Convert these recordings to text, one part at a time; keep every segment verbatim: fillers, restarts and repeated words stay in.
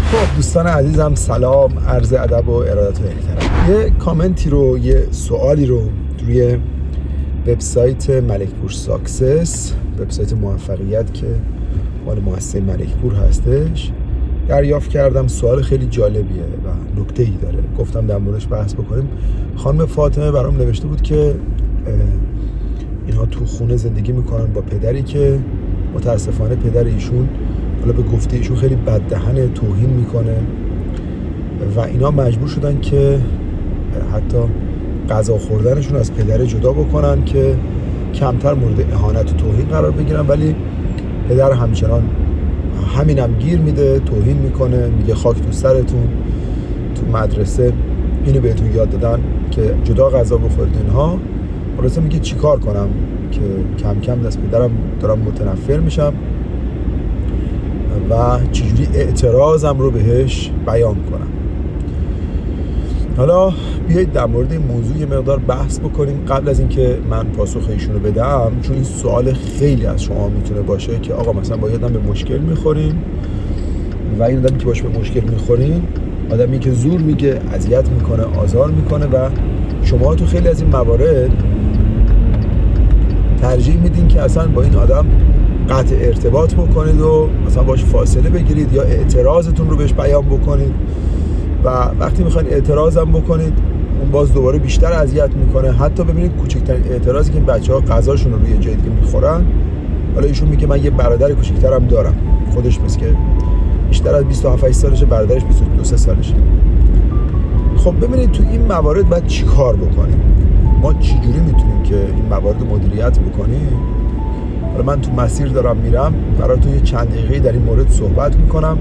خب دوستان عزیزم، سلام، عرض ادب و ارادت و احترام. یه کامنتی رو، یه سوالی رو روی وبسایت ملکپور ساکسس، وبسایت موفقیت که مال مؤسسه ملکپور هستش، دریافت کردم. سوال خیلی جالبیه و نکته‌ای داره، گفتم در موردش بحث بکنیم. خانم فاطمه برام نوشته بود که اینها تو خونه زندگی میکنن با پدری که متاسفانه پدر ایشون، حالا به گفته ایشون، خیلی بددهنه، توهین میکنه و اینا مجبور شدن که حتی غذا خوردنشون از پدر جدا بکنن که کمتر مورد اهانت و توهین قرار بگیرن، ولی پدر همچنان همینم گیر میده، توهین میکنه، میگه خاک تو سرتون. تو مدرسه اینو بهتون یاد دادن که جدا غذا بخورید اینها. خلاصه میگه چیکار کنم که کم کم از پدرم دارم متنفر میشم و چجوری اعتراضم رو بهش بیان کنم. حالا بیایید در مورد این موضوع یه مقدار بحث بکنیم قبل از اینکه من پاسخ ایشون رو بدم، چون این سوال خیلی از شما میتونه باشه که آقا مثلا با یه آدم به مشکل میخورین و این آدمی که باشه به مشکل میخورین آدمی که زور میگه، اذیت میکنه، آزار میکنه و شما تو خیلی از این موارد ترجیح میدین که اصلا با این آدم قطع ارتباط بکنید و مثلا باش فاصله بگیرید یا اعتراضتون رو بهش بیان بکنید و وقتی میخواین اعتراضم بکنید اون باز دوباره بیشتر اذیت میکنه. حتی ببینید کوچکترین اعتراضی که بچه‌ها غذاشون رو روی جای دیگه میخورن، حالا ایشون میگه من یه برادر کوچیک‌ترم دارم، خودش مثل که بیشتر از بیست و هفت سالشه، برادرش بیست و دو سالشه. خب ببینید تو این موارد باید چی کار بکنیم؟ ما چجوری میتونیم که این موارد مدیریت بکنیم؟ حالا من تو مسیر دارم میرم، براتون یه چند دقیقه در این مورد صحبت میکنم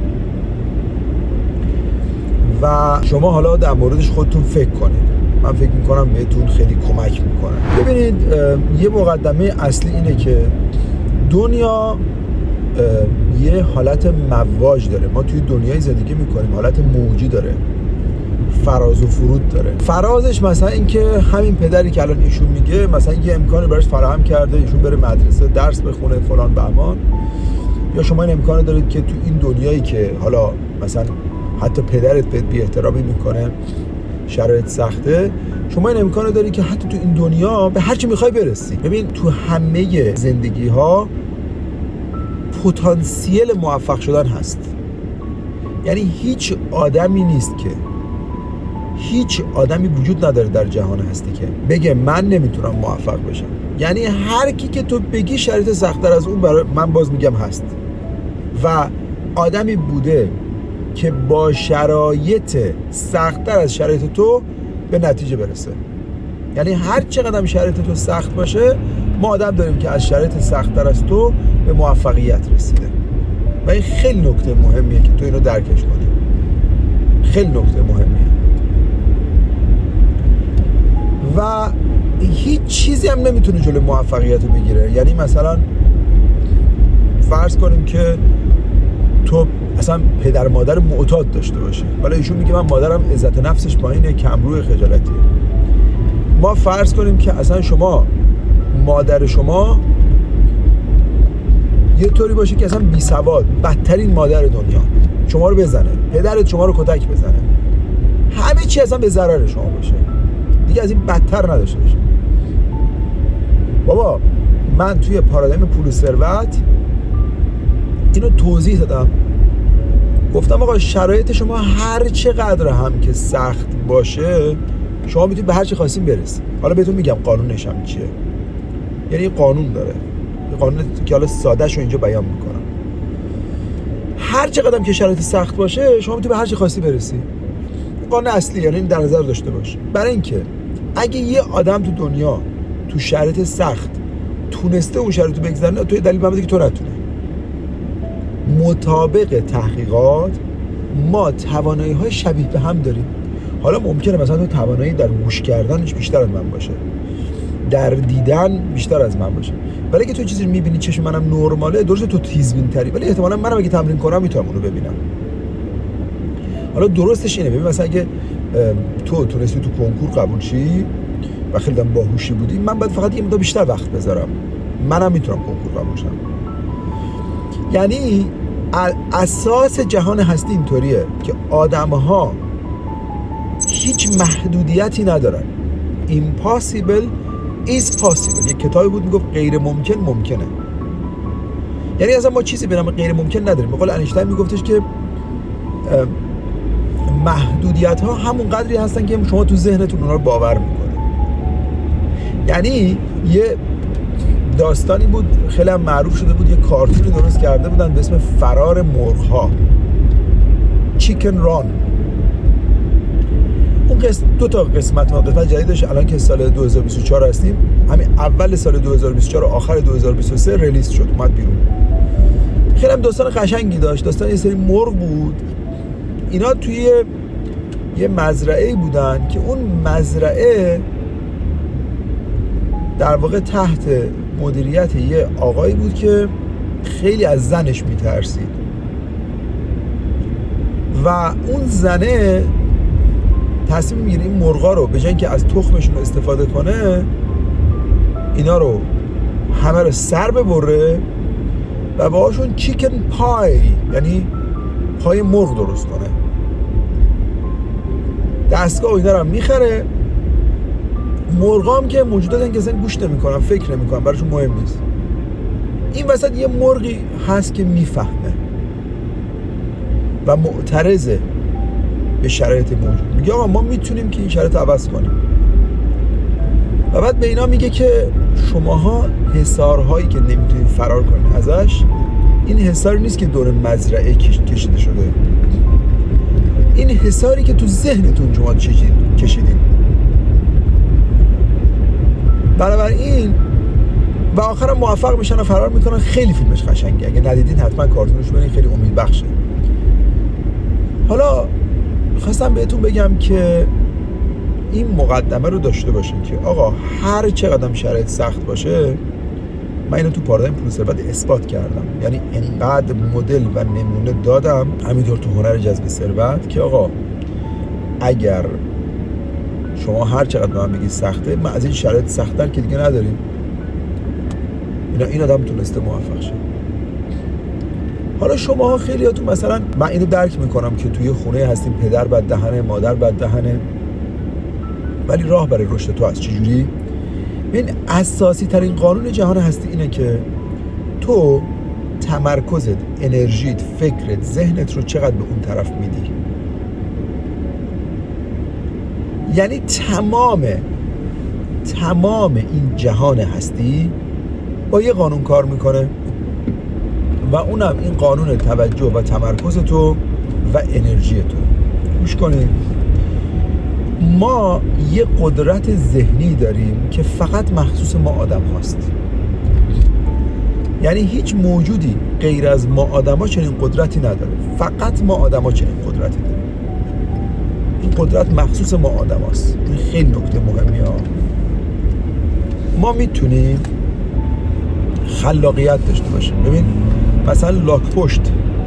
و شما حالا در موردش خودتون فکر کنید. من فکر میکنم بهتون خیلی کمک میکنه. ببینید یه مقدمه اصلی اینه که دنیا یه حالت مواج داره. ما توی دنیای زندگی میکنیم، حالت موجی داره، فراز و فرود داره. فرازش مثلا این که همین پدری که الان ایشون میگه مثلا یه امکانی براش فراهم کرده ایشون بره مدرسه درس بخونه فلان بهمان، یا شما این امکان دارید که تو این دنیایی که حالا مثلا حتی پدرت بهت بی احترامی میکنه، شرایط سخته، شما این امکان داری که حتی تو این دنیا به هر چی میخوای برسی. ببین تو همه زندگی ها پتانسیل موفق شدن هست. یعنی هیچ آدمی نیست که هیچ آدمی وجود نداره در جهان هستی که بگه من نمیتونم موفق بشم. یعنی هر کی که تو بگی شرایط سخت‌تر از اون برای من باز میگم هست و آدمی بوده که با شرایط سخت‌تر از شرایط تو به نتیجه برسه. یعنی هر چقدر شرایط تو سخت باشه ما آدم داریم که از شرایط سخت‌تر از تو به موفقیت رسیده و این خیلی نکته مهمیه که تو اینو درکش کنی. خیلی نکته مهمیه و هیچ چیزی هم نمیتونه جلوی موفقیت رو بگیره. یعنی مثلا فرض کنیم که تو اصلا پدر مادر معتاد داشته باشه، حالا ایشون میگه من مادرم عزت نفسش پایینه، کمروی، خجالتیه. ما فرض کنیم که اصلا شما مادر شما یه طوری باشه که اصلا بی سواد، بدترین مادر دنیا، شما رو بزنه، پدرت شما رو کتک بزنه، همه چی اصلا به ضرر شما باشه، دیگه از این بدتر نداشته باشه. بابا من توی پارادایم پول و ثروت اینو توضیح دادم، گفتم آقا شرایط شما هر چقدر هم که سخت باشه شما میتونید به هر چی خواستین برسید. حالا بهتون میگم قانونش هم چیه. یعنی این قانون داره، این قانون که حالا ساده شو اینجا بیان میکنم. هر چقدر هم که شرایط سخت باشه شما میتونید به هر چی خواستی برسی. قانون اصلی، یعنی در نظر داشته باش. برای اینکه اگه یه آدم تو دنیا تو شرایط سخت تونسته اون شرایطو بگذرونه، تو دلیل بده که تو نتونه. مطابق تحقیقات ما توانایی‌های شبیه به هم داریم. حالا ممکنه مثلا تو توانایی در گوش کردنش بیشتر از من باشه، در دیدن بیشتر از من باشه، ولی اگه تو چیزی رو می‌بینی چشم منم نرماله، درسته تو تیزبین‌تری، ولی احتمالاً منم اگه تمرین کنم میتونم اون رو ببینم. حالا درستش اینه، ببین مثلا اگه تو تونستی تو کنکور قبول شی و خیلی باهوشی بودی، من باید فقط یه مقدار بیشتر وقت بذارم، منم میتونم کنکور قبول شم. یعنی اساس جهان هستی اینطوریه که آدم‌ها هیچ محدودیتی ندارن. Impossible is possible. یک کتابی بود میگفت غیر ممکن ممکنه. یعنی اصلا ما چیزی به نام غیر ممکن نداریم. به قول انیشتین میگفتش که محدودیت ها همون قدری هستن که شما تو ذهنتون اونا رو باور میکنه. یعنی یه داستانی بود خیلی هم معروف شده بود، یه کارتونی درست کرده بودن به اسم فرار مرغ ها، چیکن ران. اون قسم دو تا قسمت ها قسمت جدیدش الان که سال دو هزار و بیست و چهار هستیم، همین اول سال دو هزار و بیست و چهار و آخر دو هزار و بیست و سه ریلیز شد، اومد بیرون. خیلی هم داستان قشنگی داشت. داستان یه سری مرغ بود، اینا توی یه مزرعه بودن که اون مزرعه در واقع تحت مدیریت یه آقایی بود که خیلی از زنش میترسید و اون زنه تصمیم میگیره این مرغا رو به جای اینکه از تخمشون استفاده کنه، اینا رو همه رو سر ببره و باهاشون چیکن پای، یعنی پای مرغ درست کنه. دستگاه اینا رو هم میخره. مرغا هم که موجوداتن که اصلا گوش نمیکنن، فکر نمیکنن، براشون مهم نیست. این وسط یه مرغی هست که میفهمه و معترضه به شرایط موجود. میگه آقا ما میتونیم که این شرایط عوض کنیم. و بعد به اینا میگه که شماها حصارهایی که نمیتونید فرار کنید ازش، این حصار نیست که دور مزرعه کشیده شده، این حصاری که تو ذهنتون شما کشیدین. بنابراین و آخر موفق میشن و فرار میکنن. خیلی فیلمش قشنگه، اگه ندیدین حتما کارتونش ببینید، خیلی امیدبخشه. حالا خواستم بهتون بگم که این مقدمه رو داشته باشین که آقا هر چقدر شرایط سخت باشه، من اینو تو پارادایم پول ثروت اثبات کردم. یعنی انقدر مدل و نمونه دادم همینطور تو هنر جذب ثروت که آقا اگر شما هر چقدر به من بگید سخته، من از این شرایط سخت‌تر که دیگه نداریم. اینا این آدم تونسته موفق شه. حالا شماها خیلیاتون مثلا، من اینو درک میکنم که توی خونه هستیم، پدر بد دهنه، مادر بد دهنه، ولی راه برای رشد تو از چجوری؟ این اساسی ترین قانون جهان هستی اینه که تو تمرکزت، انرژیت، فکرت، ذهنت رو چقدر به اون طرف میدی. یعنی تمام تمام این جهان هستی با یه قانون کار میکنه و اونم این قانون توجه و تمرکز تو و انرژی تو. گوش کنید، ما یه قدرت ذهنی داریم که فقط مخصوص ما آدم هاست. یعنی هیچ موجودی غیر از ما آدم ها چنین قدرتی نداره، فقط ما آدم ها چنین قدرتی داریم. این قدرت مخصوص ما آدم هاست. این خیلی نکته مهمی ها. ما میتونیم خلاقیت داشته باشیم. ببین مثلا لاک پشت،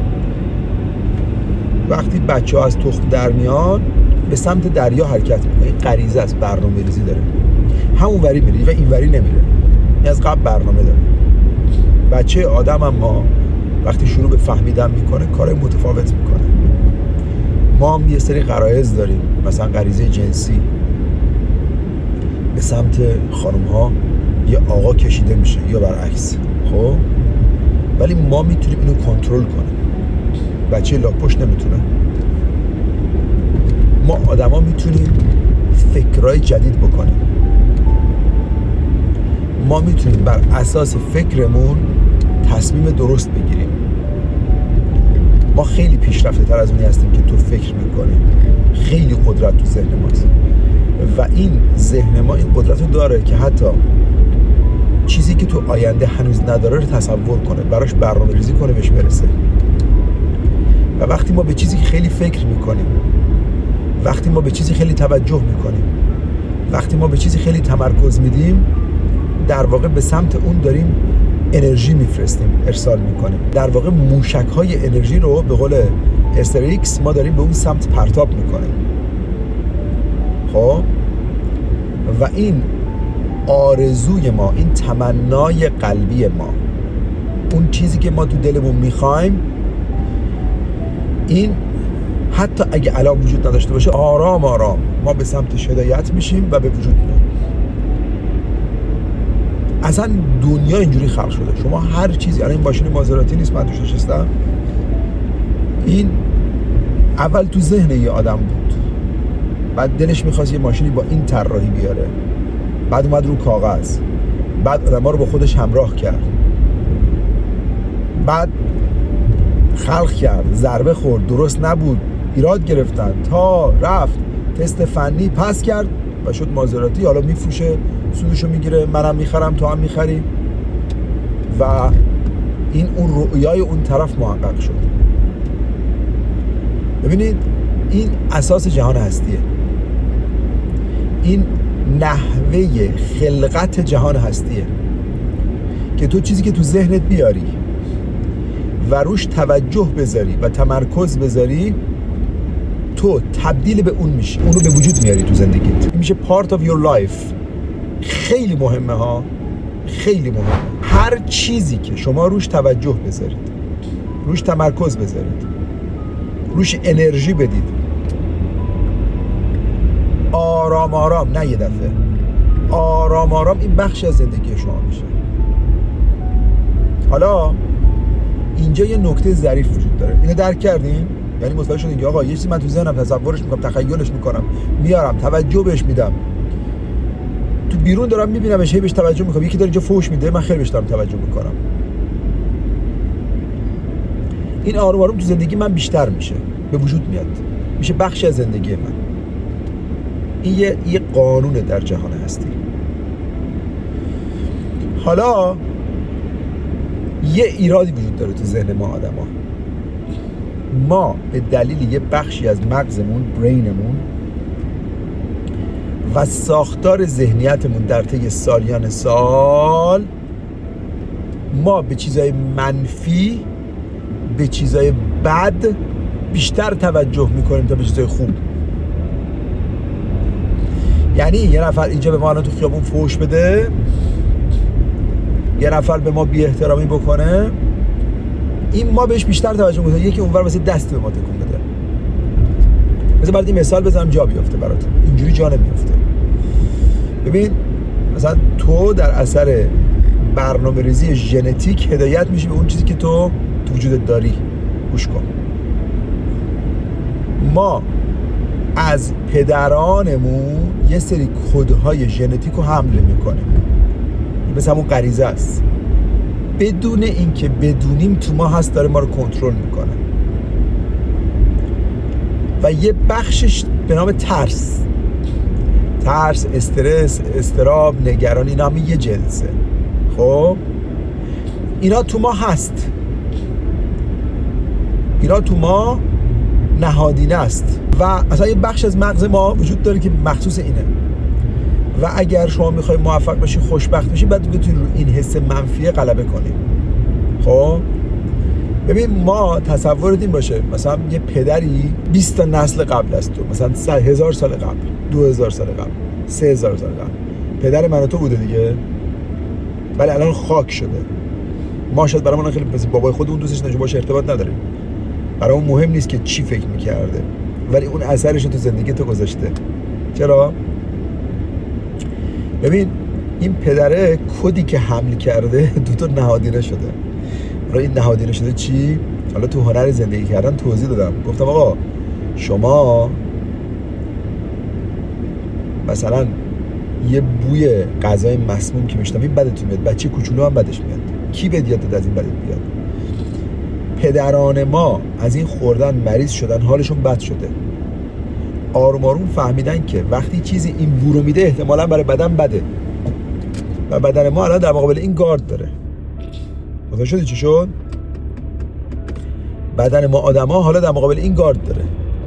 وقتی بچه ها از تخم در میان به سمت دریا حرکت میکنه، این غریزه است، برنامه ریزی داره، همون وری میره و این وری نمیره، این از قبل برنامه داره. بچه آدم هم ما وقتی شروع به فهمیدن میکنه کارهای متفاوت میکنه. ما هم یه سری غرایز داریم، مثلا غریزه جنسی به سمت خانم ها یه آقا کشیده میشه یا برعکس، خب ولی ما میتونیم اینو کنترل کنیم، بچه لاک پشت نمیتونه. ما آدم ها میتونیم فکرهای جدید بکنیم، ما میتونیم بر اساس فکرمون تصمیم درست بگیریم. ما خیلی پیشرفته تر از اونی هستیم که تو فکر میکنی. خیلی قدرت تو ذهن ماست و این ذهن ما این قدرت رو داره که حتی چیزی که تو آینده هنوز نداره رو تصور کنه، براش برنامه ریزی کنه، بهش برسه. و وقتی ما به چیزی که خیلی فکر میکنیم، وقتی ما به چیزی خیلی توجه میکنیم، وقتی ما به چیزی خیلی تمرکز میدیم، در واقع به سمت اون داریم انرژی میفرستیم، ارسال میکنیم. در واقع موشک های انرژی رو به قول استریکس ما داریم به اون سمت پرتاب میکنیم. خب و این آرزوی ما، این تمنای قلبی ما، اون چیزی که ما تو دلمون میخوایم، این حتی اگه الان وجود نداشته باشه، آرام آرام ما به سمتش هدایت میشیم و به وجود میاد. اصلا دنیا اینجوری خلق شده. شما هر چیزی، الان این ماشین مازراتی نیست من توش نشستم، این اول تو ذهن یه آدم بود، بعد دلش میخواست یه ماشینی با این طراحی بیاره، بعد اومد رو کاغذ، بعد آدم‌ها رو با خودش همراه کرد، بعد خلق کرد، ضربه خورد، درست نبود، ایراد گرفتن، تا رفت تست فنی پس کرد و شد مازراتی. حالا میفروشه، سودشو میگیره، منم میخرم، تو هم میخری و این اون رؤیای اون طرف محقق شد. ببینید این اساس جهان هستیه، این نحوه خلقت جهان هستیه که تو چیزی که تو ذهنت بیاری و روش توجه بذاری و تمرکز بذاری، تو تبدیل به اون میشی، اونو به وجود میاری تو زندگیت. این میشه part of your life. خیلی مهمه ها، خیلی مهمه. هر چیزی که شما روش توجه بذارید، روش تمرکز بذارید، روش انرژی بدید، آرام آرام، نه یه دفعه، آرام آرام این بخشی از زندگی شما میشه. حالا اینجا یه نکته ظریف وجود داره، اینو درک کردین؟ یعنی متوجه شدین که آقا یه چیزی من تو ذهنم تصورش میکنم، تخیلش میکنم، میارم، توجه بهش میدم، تو بیرون دارم میبینمش، هی بهش توجه میکنم، یکی داره اینجا فوش میده، من خیلی بهش دارم توجه میکنم. این آروم آروم تو زندگی من بیشتر میشه، به وجود میاد، میشه بخشی از زندگی من. این یه, یه قانونه در جهان هستی. حالا یه ایرادی وجود داره تو ذهن ما آدم ها. ما به دلیل یه بخشی از مغزمون، برینمون و ساختار ذهنیتمون در طی سالیان سال، ما به چیزای منفی، به چیزای بد بیشتر توجه میکنیم تا به چیزای خوب. یعنی یه نفر اینجا به ما الان تو خیابون فوش بده، یه نفر به ما بی احترامی بکنه، این ما بهش بیشتر توجه میکنیم، یکی اونور واسه دست به ما تکون بده. مثلا برات این مثال بزنم جا بیفته برات، اینجوری جا نمیفته. ببین مثلا تو در اثر برنامه‌ریزی ژنتیک هدایت میشی به اون چیزی که تو تو وجودت داری. گوش کن، ما از پدرانمون یه سری کدهای ژنتیک رو حمل میکنیم، این مثل همون غریزه است، بدون اینکه بدونیم تو ما هست، داره ما رو کنترل میکنه. و یه بخشش به نام ترس، ترس، استرس، اضطراب، نگرانی، اینا هم یه جنسه. خب اینا تو ما هست، اینا تو ما نهادینه است و اصلا یه بخش از مغز ما وجود داره که مخصوص اینه. و اگر شما میخوای موفق باشی، خوشبخت بشی، بعد بتونی رو این حس منفیه غلبه کنی. خب ببین ما تصورت این باشه مثلا یه پدری بیست تا نسل قبل از تو، مثلا هزار سال قبل، دو هزار سال قبل، سه هزار سال قبل پدر من و تو بوده دیگه، ولی الان خاک شده. ما شاید برامون خیلی مثل بابای خودمون دوستش نداشتیم، باهاش ارتباط نداریم، برامون مهم نیست که چی فکر میکرده، ولی اون اثرش رو تو زندگی تو گذاشته. چرا؟ ببین این پدره کدی که حمل کرده دو تا نهادینه شده. برای این نهادینه شده چی؟ حالا تو هنر زندگی کردن توضیح دادم، گفتم آقا شما مثلا یه بوی غذای مسموم که میشنوی بدتون میاد، بچه کوچولو هم بدش میاد. کی بهت یاد داد از این بدت بیاد؟ پدران ما از این خوردن مریض شدن، حالشون بد شده. آروم آروم فهمیدن که وقتی چیزی این بو رو میده احتمالاً برای بدن بده و بدن ما الان در مقابل این گارد داره. متوجه شدی چی شد؟ بدن ما آدما حالا در مقابل این گارد داره.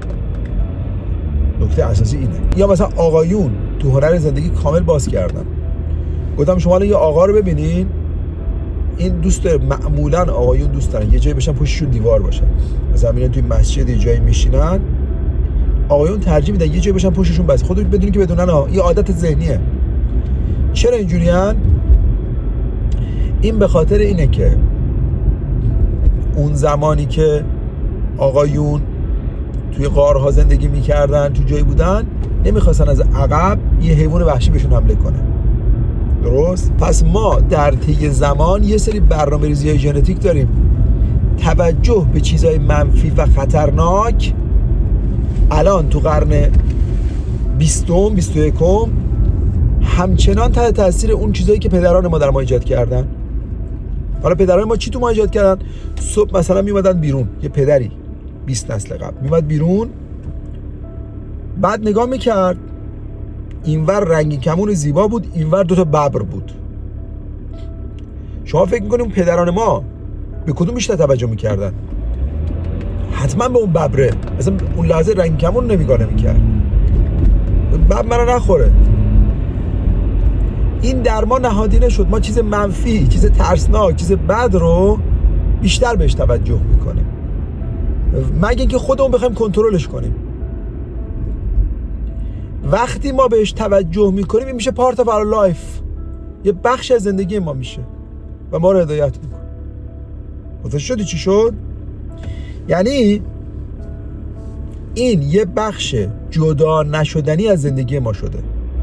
نکته اساسی اینه. یا مثلا آقایون تو هنر زندگی کامل باز کردن، گفتم شما الان یه آقا رو ببینین، این دوست داره، معمولا آقایون دوست دارن یه جایی بشن پشتشون دیوار باشه. مثلا میرن توی مسجد یه جایی میشینن، آقایون ترجیح میدن یه جایی بشن پشتشون بس، خودشون بدونن که بدونن ها، یه عادت ذهنیه. چرا اینجوریان؟ این به خاطر اینه که اون زمانی که آقایون توی غارها زندگی میکردن، تو جایی بودن نمیخواستن از عقب یه حیوان وحشی بهشون حمله کنه. درست؟ پس ما در طی زمان یه سری برنامه‌ریزی‌های ژنتیک داریم. توجه به چیزهای منفی و خطرناک الان تو قرن بیستم بیست و یکم همچنان تحت تاثیر اون چیزایی که پدران ما در ما ایجاد کردن. حالا پدران ما چی تو ما ایجاد کردن؟ صبح مثلا میومدن بیرون، یه پدری بیست نسل قبل میومد بیرون، بعد نگاه میکرد اینور رنگی کمون زیبا بود، اینور دوتا ببر بود. شما فکر میکنیم پدران ما به کدوم بیشتر توجه میکردن؟ حتما به اون ببره. مثلا اون لحظه رنگی کمون نمیگاه نمیکرد، ببر منو نخوره. این در ما نهادینه شد. ما چیز منفی، چیز ترسناک، چیز بد رو بیشتر بهش توجه میکنیم، مگه اینکه خودمون بخوایم کنترلش کنیم. وقتی ما بهش توجه میکنیم این میشه پارت اف اور لایف، یه بخش از زندگی ما میشه و ما رو هدایت میکنه. متوجه شدی چی شد؟ یعنی این یه بخش جدا نشدنی از زندگی ما شده.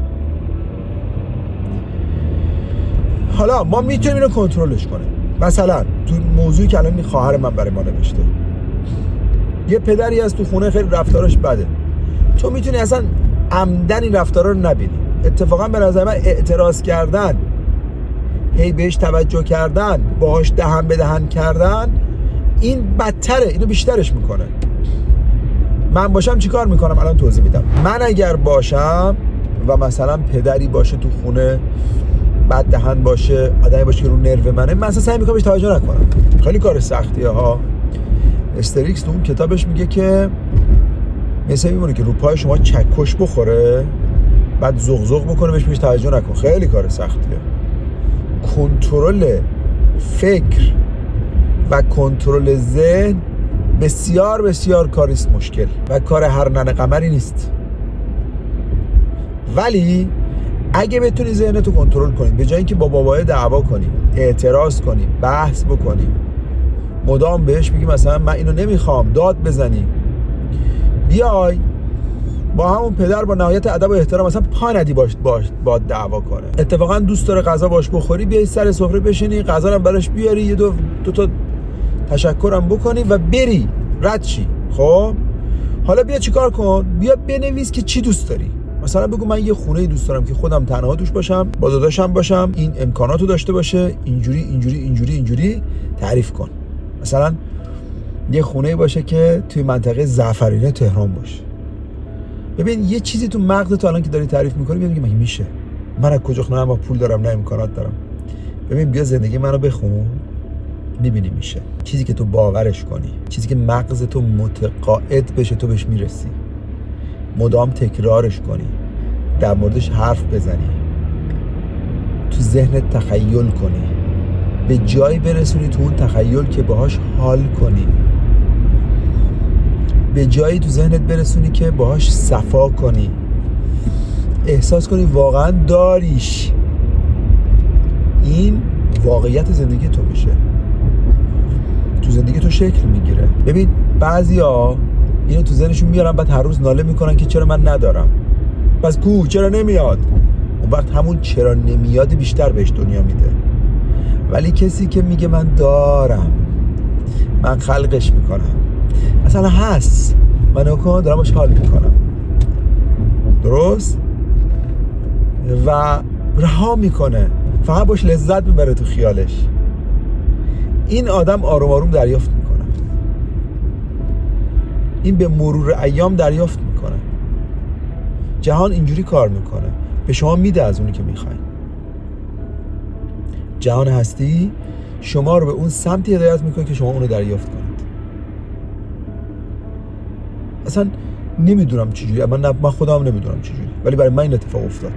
حالا ما میتونیم اینو کنترلش کنیم. مثلا تو موضوعی که الان این خواهر من برای ما نوشته، یه پدری هست تو خونه خیلی رفتارش بده، تو میتونی اصلا عمدن این رفتارا رو نبینی. اتفاقا به نظر من اعتراض کردن، هی بهش توجه کردن، باهاش دهن به دهن کردن، این بدتره، اینو بیشترش میکنه. من باشم چیکار میکنم الان توضیح میدم. من اگر باشم و مثلا پدری باشه تو خونه بد دهن باشه، آدمی باشه که رو نرو منه، من اصلا سعی میکنم بهش توجه نکنم. خیلی کار سختیه ها. استریکس تو اون کتابش میگه که مثلا میمونه که رو پای شما چکش بخوره، بعد زغ زغ بکنه بهش بهش توجه نکن. خیلی کار سختیه. کنترل فکر و کنترل ذهن بسیار بسیار کاریست مشکل و کار هر ننه قمری نیست. ولی اگه بتونی ذهنتو کنترل کنی، به جای اینکه با بابای دعوا کنی، اعتراض کنی، بحث بکنی، مدام بهش بگی مثلا من اینو نمیخوام، داد بزنی، بیای با همون پدر با نهایت ادب و احترام مثلا پا ندی باش باش با دعوا کنه. اتفاقا دوست داره غذا باش بخوری، بیای سر سفره بشینی، غذا رو براش بیاری، یه دو دو تا تشکرم بکنی و بری رد شی. خب حالا بیا چیکار کن؟ بیا بنویس که چی دوست داری. مثلا بگو من یه خونه دوست دارم که خودم تنها توش باشم، با داداشم باشم، این امکاناتو داشته باشه، اینجوری اینجوری اینجوری اینجوری تعریف کن. مثلا یه خونه باشه که توی منطقه زعفرینه تهران باشه. ببین یه چیزی تو مغزت الان که داری تعریف می‌کنی، بیا میگی مگه میشه؟ من از کجا خونه، ما پول دارم نه امکانات دارم. ببین بیا زندگی منو بخون، میبینی میشه. چیزی که تو باورش کنی، چیزی که مغزت تو متقاعد بشه تو بهش میرسی، مدام تکرارش کنی، در موردش حرف بزنی، تو ذهنت تخیل کنی، به جایی برسونی تو اون تخیل که باهاش حال کنی، به جایی تو ذهنت برسونی که باهاش صفا کنی، احساس کنی واقعا داریش. این واقعیت زندگی تو میشه، تو زندگی تو شکل میگیره. ببین بعضیا اینو تو ذهنشون میارن، بعد هر روز ناله میکنن که چرا من ندارم، پس کو چرا نمیاد. اون وقت همون چرا نمیاد بیشتر بهش دنیا میده. ولی کسی که میگه من دارم، من خلقش میکنم، اصلا هست، من اکن دارم باش حال میکنم، درست؟ و رها میکنه، فقط باش لذت میبره تو خیالش. این آدم آروم آروم دریافت میکنه. این به مرور ایام دریافت میکنه. جهان اینجوری کار میکنه، به شما میده از اونی که میخواین. جهان هستی شما رو به اون سمتی هدایت میکنه که شما اونو دریافت کنید. اصلا نمیدونم چجوری، من من خودم نمیدونم چجوری، ولی برای من این اتفاق افتاد.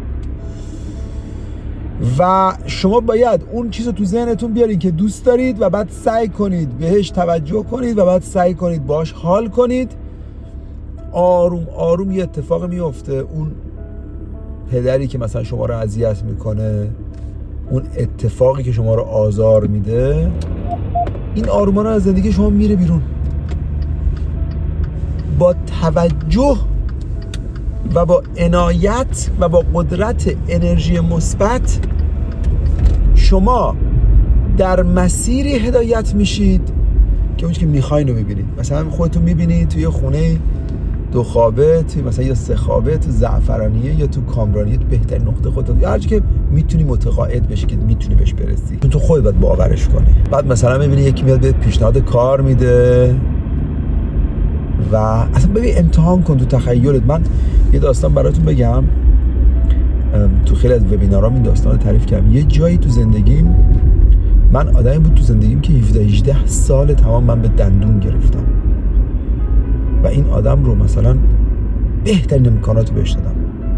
و شما باید اون چیزو تو ذهنتون بیارید که دوست دارید و بعد سعی کنید بهش توجه کنید و بعد سعی کنید باش حال کنید. آروم آروم یه اتفاق میفته. اون پدری که مثلا شما رو اذیت میکنه، اون اتفاقی که شما رو آزار میده، این آرومانه از زندگی شما میره بیرون. با توجه و با عنایت و با قدرت انرژی مثبت شما در مسیری هدایت میشید که اونچه که میخواین رو میبینید. مثلا خودتون میبینید توی خونه دو خوابه، توی مثلا یا سه خوابه، تو زعفرانیه یا تو کامرانیه، تو بهترین نقطه خودت، یا هرچی که میتونی متقاعد بشی که میتونی بهش برسی، چون تو خودت باید باورش کنی. بعد مثلا میبینی یکی میاد بهت پیشنهاد کار میده و اصلا ببین امتحان کن تو تخیلت. من یه داستان براتون بگم، تو خیلی از وبینارام این داستان رو تعریف کردم. یه جایی تو زندگیم، من آدمی بود تو زندگیم که هفده هجده سال تمام من به دندون گرفتم و این آدم رو مثلا بهترین امکانات رو بهش دادم.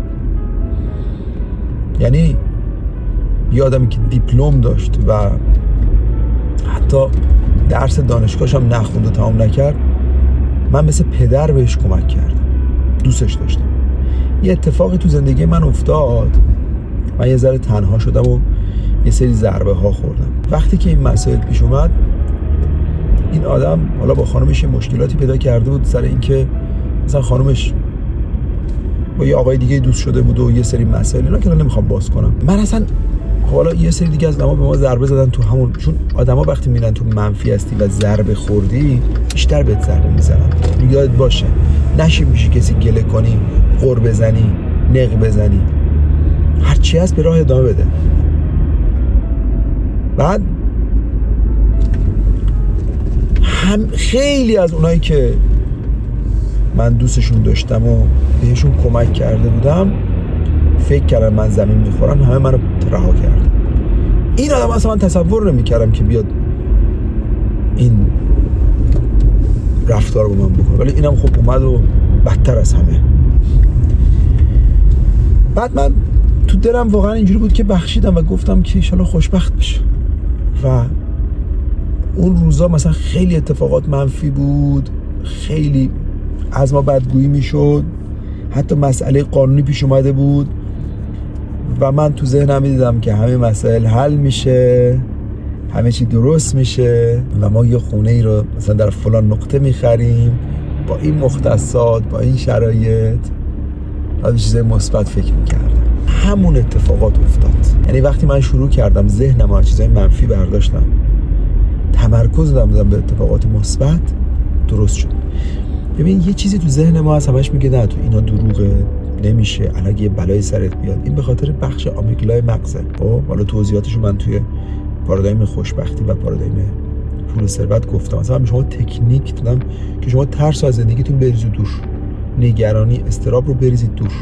یعنی یه آدمی که دیپلم داشت و حتی درس دانشگاهش هم نخوند و تمام نکرد، من مثل پدر بهش کمک کردم، دوستش داشتم. یه اتفاقی تو زندگی من افتاد، من یه ذره تنها شدم و یه سری ضربه ها خوردم. وقتی که این مسائل پیش اومد، این آدم حالا با خانومش یه مشکلاتی پیدا کرده بود سر اینکه مثلا خانومش با یه آقای دیگه دوست شده بود و یه سری مسائل اینا که من نمیخوام باز کنم. من اصلا حالا یه سری دیگه از آدما به ما ضربه زدن تو همون، چون آدما وقتی میرن تو منفی هستی و ضربه خوردی بیشتر بهت ضربه میزنن. یادت باشه نشی میشی کسی گله کنی، غر بزنی، نق بزنی، هر چی هست به راه ادامه بده. بعد هم خیلی از اونایی که من دوستشون داشتم و بهشون کمک کرده بودم فکر کردن من زمین میخورم، همه منو رها کردن. این آدم اصلا من تصور نمیکردم که بیاد این رفتار با من بکنه، ولی اینم خب اومد و بدتر از همه. بعد من تو دلم واقعا اینجوری بود که بخشیدم و گفتم که انشالله خوشبخت بشه. و اون روزا مثلا خیلی اتفاقات منفی بود، خیلی از ما بدگویی میشد، حتی مسئله قانونی پیش اومده بود و من تو ذهنم میدیدم که همه مسائل حل میشه، همه چی درست میشه و ما یه خونه ای رو مثلا در فلان نقطه میخریم با این مختصات، با این شرایط. و به چیزای مثبت فکر میکردم. همون اتفاقات افتاد. یعنی وقتی من شروع کردم ذهنم از چیزای منفی برداشتم، تمرکز دادم به اتفاقات مثبت، درست شد. ببین یه چیزی تو ذهن ما هست همش میگه نه تو اینا دروغه، نمیشه، الان یه بلای سرت بیاد. این به خاطر بخش آمیگدالای مغزه. خب حالا توضیحاتشو من توی پارادایم خوشبختی و پارادایم پول و ثروت گفتم. مثلا من شما تکنیک دادم که شما ترس از زندگیتون بریزید دور، نگرانی، اضطراب رو بریزید دور.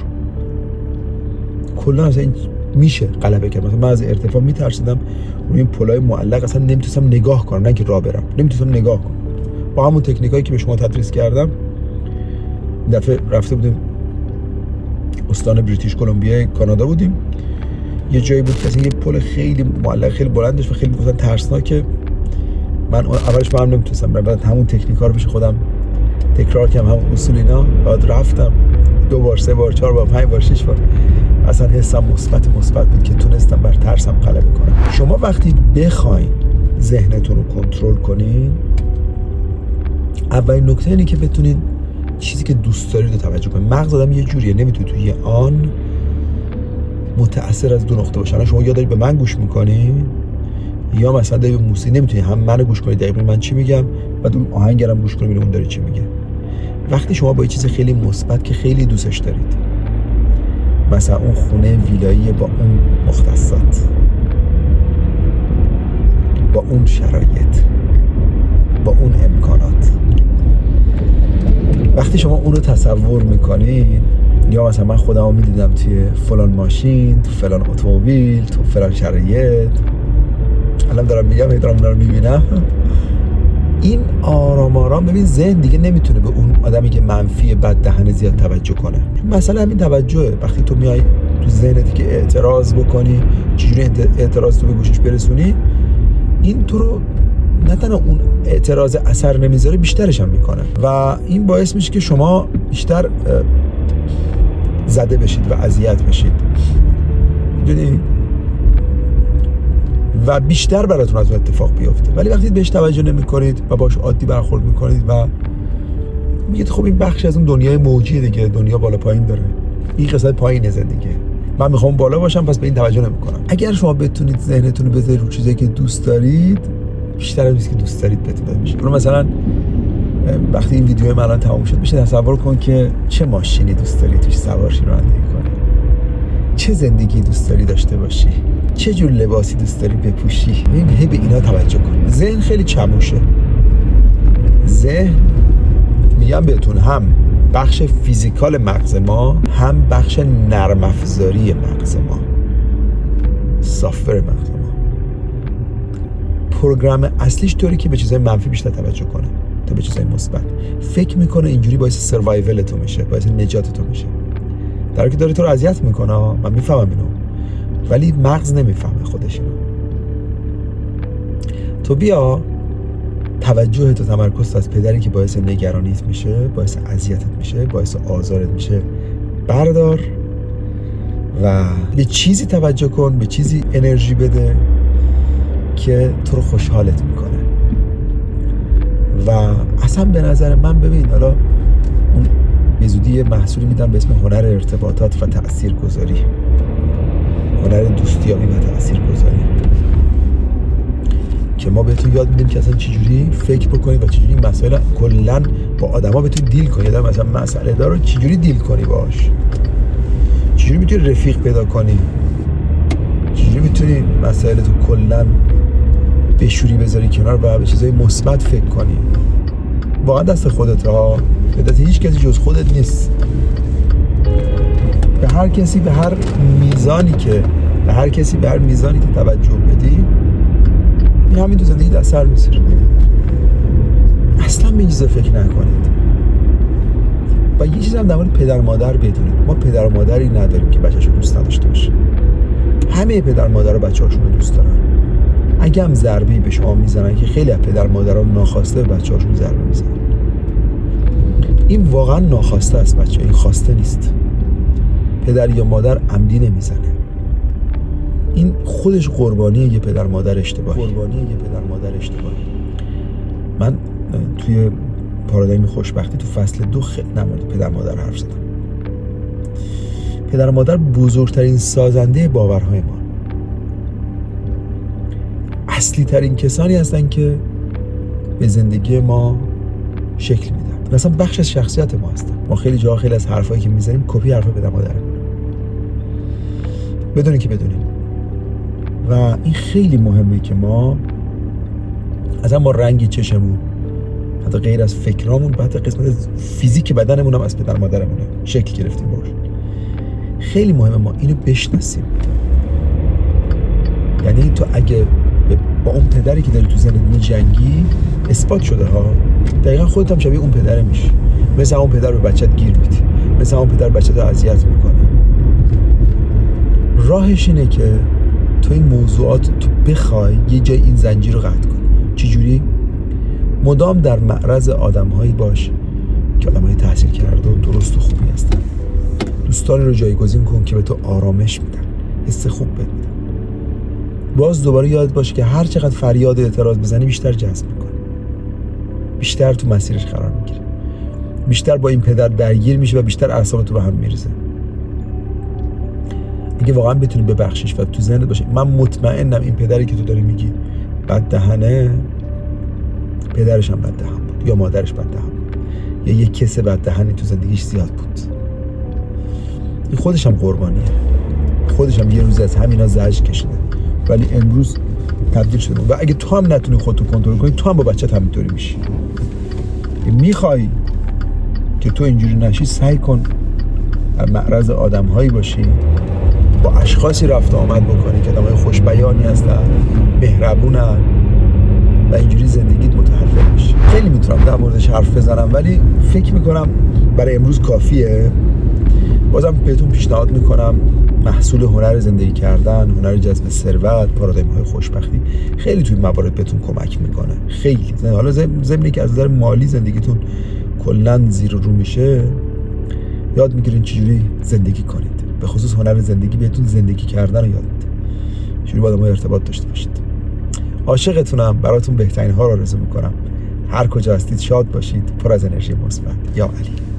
کلا مثلا این میشه غلبه کرد. مثلا من از ارتفاع میترسیدم، روی این پلای معلق اصلا نمیتونستم نگاه کنم، نه که راه برم، نمیتونستم نگاه کنم. با همون تکنیکایی که به شما تدریس کردم، دفعه رفته بودیم استان بریتیش کلمبیا کانادا بودیم، یه جایی بود که اصلا یه پل خیلی معلق خیلی بلندش و خیلی میگفتن ترسناکه. من اولش من هم نمیتونستم برم، بعد همون تکنیکا رو پیش خودم تکرار کردم، همون اصول اینا، بعد رفتم دو بار، سه بار، چهار بار، پنج بار، شش بار. اصلا حسم مثبت مثبت بود که تونستم بر ترسم غلبه کنم. شما وقتی بخواید ذهنتون رو کنترل کنین، اولین نکته اینه که بتونین چیزی که دوست دارید رو توجه کنید. مغز آدم یه جوریه، نمیتونه توی آن متأثر از دو نقطه باشه. شما یا دارید به من گوش میکنی یا مثلا دارید به موسیقی، نمیتونی هم منو گوش کنی دقیقاً من چی میگم بعد اون آهنگرم گوش کنی ببین اون داره چی میگه. وقتی شما با یه چیز خیلی مثبت که خیلی دوستش دارید، مثلا اون خونه ویلایی با اون مختصات، با اون شرایط، با اون امکانات، وقتی شما اون رو تصور میکنید، یا مثلا من خودم رو میدیدم توی فلان ماشین، تو فلان اتومبیل، تو فلان شرایط، الان دارم میگم دارم اونا رو میبینم، این آرام آرام ببین ذهن دیگه نمیتونه به اون آدمی که منفی بد دهنه زیاد توجه کنه. مثلا همین توجهه. وقتی تو میای تو ذهنت که اعتراض بکنی، چجوری اعتراض تو به گوشش برسونی، این تو رو نه تنها اون اعتراض اثر نمیذاره، بیشترش هم میکنه و این باعث میشه که شما بیشتر زده بشید و اذیت بشید، میدونی، و بیشتر براتون از اون اتفاق بیفته. ولی وقتی بهش توجه نمی‌کنید و باش عادی برخورد می‌کنید و میگید خب این بخش از اون دنیای موجی دیگه، دنیا بالا پایین داره، این قسمت پایین زندگی، من میخوام بالا باشم پس به این توجه نمیکنم. اگر شما بتونید ذهنتون رو بذارید رو چیزایی که دوست دارید، بیشتر از چیزی که دوست دارید بهتون میشه. مثلا وقتی این ویدیو من الان تموم شد میشه تصور کن که چه ماشینی دوست داری توش سوار شی رانندگی کنی، چه زندگی دوست داری داشته باشی، چه جور لباسی دوست داری بپوشی. ببین هی به اینا توجه کن. ذهن خیلی چموشه. ذهن میگم بهتون هم بخش فیزیکال مغز ما، هم بخش نرم افزاری مغز ما، سافتور مغز ما. پروگرام اصلیش طوری که به چیزای منفی بیشتر توجه کنه تا به چیزای مثبت. فکر میکنه اینجوری باعث سروایول تو میشه، باعث نجات تو میشه، در حالی که داره تو رو اذیت میکنه. من میفهمم اینو، ولی مغز نمیفهمه خودش اینو. تو بیا توجه تو تمرکز از پدری که باعث نگرانیت میشه، باعث اذیتت میشه، باعث آزارت میشه بردار و به چیزی توجه کن، به چیزی انرژی بده که تو رو خوشحالت میکنه. و اصلا به نظر من ببین، حالا اون به زودی یه محصولی میدم به اسم هنر ارتباطات و تاثیرگذاری، هنر دوستیابی و تاثیرگذاری، که ما بهتون یاد میدیم که اصلا چجوری فکر بکنی و چجوری مسائل کلا با آدما بتونی دیل کنی. در مثلا مسئله دارو چجوری دیل کنی باش، چجوری میتونی رفیق پیدا کنی، چجوری میتونی مسائل تو کلا بشوری بذاری کنار و به چیزای مثبت فکر کنی. واقعا دست خودت ها، به دست هیچ کسی جز خودت نیست. به هر کسی به هر میزانی که به هر کسی به هر میزانی که توجه بدی، این همین تو زندگی دست سر میذاره. اصلا به این چیزا فکر نکنید. و یه چیز هم در مورد پدر مادر بدونید، ما پدر مادری نداریم که بچه‌شو دوست نداشته باشه. همه پدر مادر بچه‌هاشون رو دوست دارن. اگه هم ضربی به شما میزنن، که خیلی از پدر مادرها ناخواسته به بچه‌هاشون ضربه میزنن، این واقعا ناخواسته است بچه، این خواسته نیست. پدر یا مادر عمدی نمیزنه. این خودش قربانی یه پدر مادر اشتباهی. قربانی یه پدر مادر اشتباهی. من توی پارادایم خوشبختی تو فصل دو خیلی نمارد پدر مادر حرف زدم. پدر مادر بزرگترین سازنده باورهای ما، اصلی ترین کسانی هستن که به زندگی ما شکل میدن. مثلا بخش از شخصیت ما هستن. ما خیلی جاها خیلی از حرفایی که میزنیم کپی حرفای پدر مادرمون، بدونی که بدونیم. و این خیلی مهمه که ما اصلا ما رنگ چشمون، حتی غیر از فکرامون، حتی قسمت فیزیک بدنمون هم از پدر مادرمونه شکل گرفتیم باش. خیلی مهمه ما اینو بشناسیم. یعنی تو اگه با اون پدری که داری تو زندگی میجنگی، اثبات شده ها، دقیقا خودت هم شبیه اون پدره میشی. مثل اون پدر به بچت گیر میدی، مثل اون پدر بچت رو اذیت میکنه. راهش اینه که تو این موضوعات تو بخوای یه جای این زنجیر رو قطع کنی. چجوری؟ مدام در معرض آدم‌هایی باش که آدم‌های تحصیل کرده و درست و خوبی هستن. دوستانی رو جایگزین کن که به تو آرامش میدن، حس خوب بهت میدن. باز دوباره یاد باش که هر چقدر فریاد اعتراض بزنی بیشتر جذب میکنه، بیشتر تو مسیرش قرار میگیره، بیشتر با این پدر درگیر میشه و بیشتر اعصاب تو به هم میریزه. اگه واقعا بتونی ببخشیش و تو ذهنت باشه من مطمئنم این پدری که تو داری میگی بد دهنه، پدرش هم بد دهن بود یا مادرش بد دهن بود یا یک کس بد دهنی تو زندگیش زیاد بود. این خودش هم قربانیه، خودش هم یه روز از همینا زجر کشیده ولی امروز تبدیل شده. و اگه تو هم نتونی خودتو کنترل کنی، تو هم با بچت همینطوری میشی. میخوای که تو اینجوری نشی، سعی کن در معرض آدم‌هایی باشی، با اشخاصی رفت آمد بکنی که آدم‌های خوشبیانی هستن، مهربونن و اینجوری زندگیت متحول میشه. خیلی میتونم در موردش حرف بزنم ولی فکر میکنم برای امروز کافیه. بازم بهتون پیشنهاد میکنم محصول هنر زندگی کردن، هنر جذب ثروت، پارادایم‌های خوشبختی خیلی توی موارد بهتون کمک میکنه. خیلی حالا ضمن که از نظر مالی زندگیتون کلا زیر و رو میشه، یاد میگیرین چجوری زندگی کنید. به خصوص هنر زندگی بهتون زندگی کردن رو یاد میده، چجوری با آدم‌ها ارتباط داشته باشید. عاشقتونم، براتون بهترین ها رو آرزو میکنم. هر کجا هستید شاد باشید، پر از انرژی مثبت. یا علی.